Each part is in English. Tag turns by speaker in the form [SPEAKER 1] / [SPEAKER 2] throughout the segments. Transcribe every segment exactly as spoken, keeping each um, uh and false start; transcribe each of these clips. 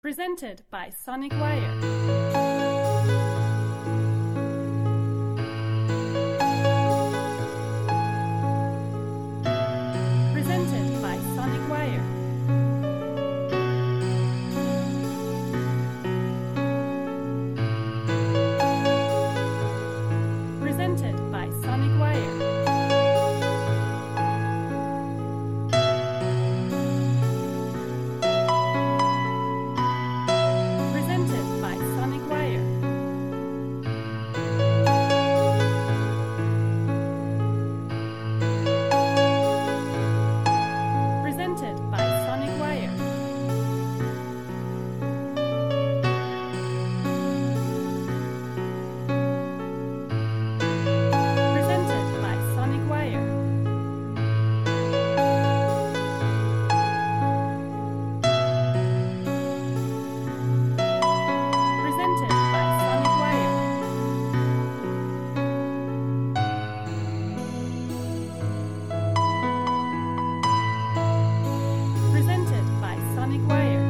[SPEAKER 1] Presented by Sonic Wire. Presented by Sonic Wire. Presented by Sonic Wire. Presented by Sonic Wire. Presented by Sonic Wire. Presented by Sonic Wire. Presented by Sonic Wire. Presented by Sonic Wire.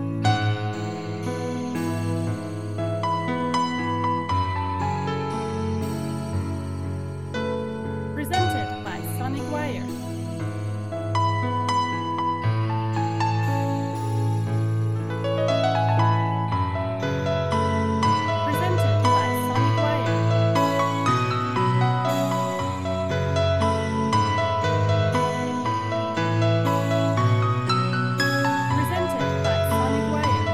[SPEAKER 1] Presented by Sonic Wire. Presented by Sonic Wire. Presented by Sonic Wire.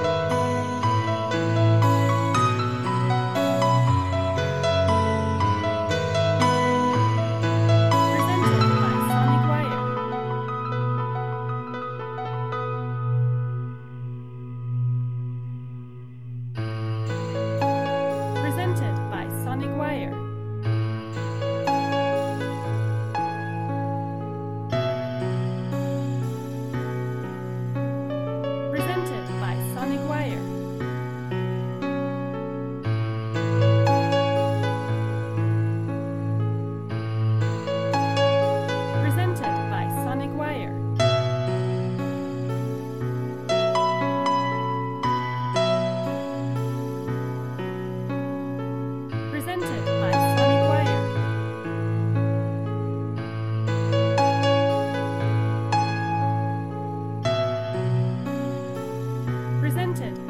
[SPEAKER 1] Presented by Sonic Wire. Presented by Sonic Wire. Presented by Sonic Wire. Presented by Sonic Wire. Presented by Sonic Wire. Presented